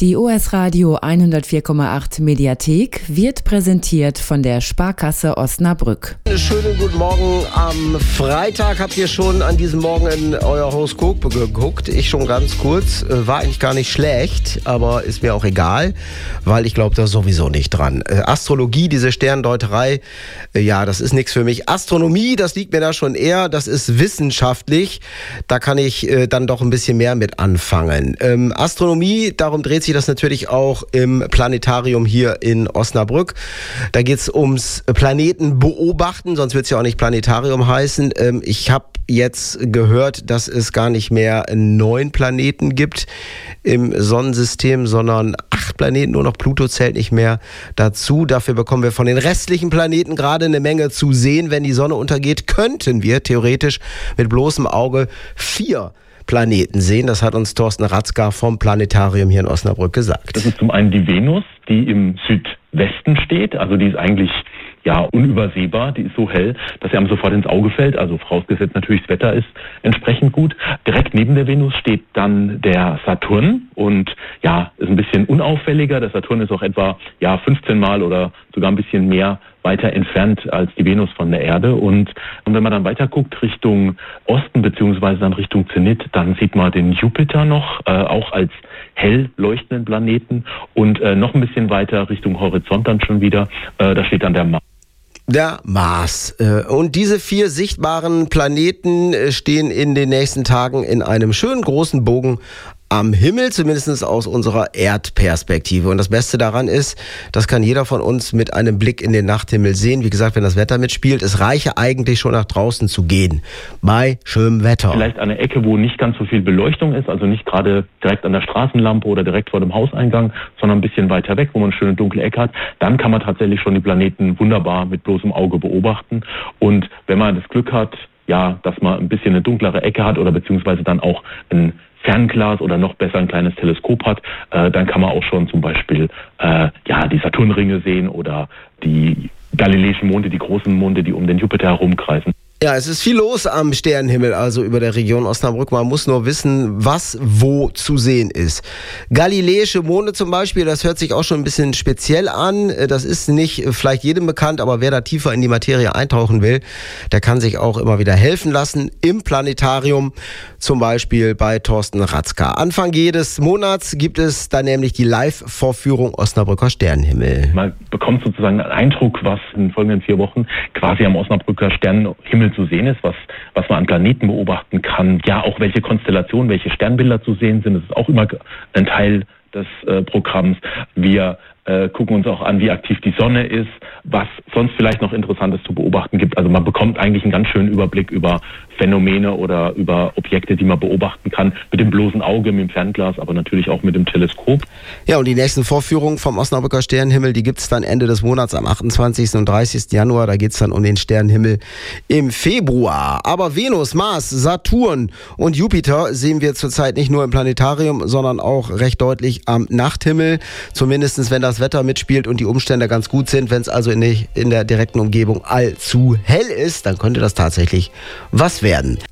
Die OS Radio 104,8 Mediathek wird präsentiert von der Sparkasse Osnabrück. Schönen guten Morgen am Freitag. Habt ihr schon an diesem Morgen in euer Horoskop geguckt? Ich schon ganz kurz. War eigentlich gar nicht schlecht, aber ist mir auch egal, weil ich glaube da sowieso nicht dran. Astrologie, diese Sterndeuterei, ja, das ist nichts für mich. Astronomie, das liegt mir da schon eher. Das ist wissenschaftlich. Da kann ich dann doch ein bisschen mehr mit anfangen. Astronomie, darum dreht sich das natürlich auch im Planetarium hier in Osnabrück. Da geht es ums Planeten beobachten, sonst wird es ja auch nicht Planetarium heißen. Ich habe jetzt gehört, dass es gar nicht mehr 9 Planeten gibt im Sonnensystem, sondern 8 Planeten, nur noch Pluto zählt nicht mehr dazu. Dafür bekommen wir von den restlichen Planeten gerade eine Menge zu sehen. Wenn die Sonne untergeht, könnten wir theoretisch mit bloßem Auge 4 Planeten sehen. Das hat uns Thorsten Ratzka vom Planetarium hier in Osnabrück gesagt. Das ist zum einen die Venus, die im Südwesten steht. Also die ist eigentlich unübersehbar. Die ist so hell, dass sie einem sofort ins Auge fällt. Also vorausgesetzt natürlich, das Wetter ist entsprechend gut. Direkt neben der Venus steht dann der Saturn und ist ein bisschen unauffälliger. Der Saturn ist auch etwa 15 Mal oder sogar ein bisschen mehr weiter entfernt als die Venus von der Erde. Und wenn man dann weiter guckt Richtung Osten beziehungsweise dann Richtung Zenit, dann sieht man den Jupiter noch, auch als hell leuchtenden Planeten. Und noch ein bisschen weiter Richtung Horizont dann schon wieder, da steht dann der Mars. Der Mars. Und diese 4 sichtbaren Planeten stehen in den nächsten Tagen in einem schönen großen Bogen am Himmel, zumindest aus unserer Erdperspektive. Und das Beste daran ist, das kann jeder von uns mit einem Blick in den Nachthimmel sehen. Wie gesagt, wenn das Wetter mitspielt, es reiche eigentlich schon nach draußen zu gehen, bei schönem Wetter. Vielleicht eine Ecke, wo nicht ganz so viel Beleuchtung ist, also nicht gerade direkt an der Straßenlampe oder direkt vor dem Hauseingang, sondern ein bisschen weiter weg, wo man eine schöne dunkle Ecke hat. Dann kann man tatsächlich schon die Planeten wunderbar mit bloßem Auge beobachten. Und wenn man das Glück hat, dass man ein bisschen eine dunklere Ecke hat oder beziehungsweise dann auch ein Fernglas oder noch besser ein kleines Teleskop hat, dann kann man auch schon zum Beispiel die Saturnringe sehen oder die galileischen Monde, die großen Monde, die um den Jupiter herumkreisen. Ja, es ist viel los am Sternenhimmel, also über der Region Osnabrück. Man muss nur wissen, was wo zu sehen ist. Galileische Monde zum Beispiel, das hört sich auch schon ein bisschen speziell an. Das ist nicht vielleicht jedem bekannt, aber wer da tiefer in die Materie eintauchen will, der kann sich auch immer wieder helfen lassen im Planetarium, zum Beispiel bei Thorsten Ratzka. Anfang jedes Monats gibt es dann nämlich die Live-Vorführung Osnabrücker Sternenhimmel. Man bekommt sozusagen einen Eindruck, was in den folgenden 4 Wochen quasi am Osnabrücker Sternenhimmel zu sehen ist, was man an Planeten beobachten kann. Ja, auch welche Konstellationen, welche Sternbilder zu sehen sind. Das ist auch immer ein Teil des Programms. Wir gucken uns auch an, wie aktiv die Sonne ist, was sonst vielleicht noch Interessantes zu beobachten gibt. Also man bekommt eigentlich einen ganz schönen Überblick über Phänomene oder über Objekte, die man beobachten kann, mit dem bloßen Auge, mit dem Fernglas, aber natürlich auch mit dem Teleskop. Ja, und die nächsten Vorführungen vom Osnabrücker Sternenhimmel, die gibt es dann Ende des Monats am 28. und 30. Januar. Da geht es dann um den Sternenhimmel im Februar. Aber Venus, Mars, Saturn und Jupiter sehen wir zurzeit nicht nur im Planetarium, sondern auch recht deutlich am Nachthimmel. Zumindest wenn das Wetter mitspielt und die Umstände ganz gut sind. Wenn es also in der direkten Umgebung allzu hell ist, dann könnte das tatsächlich was werden.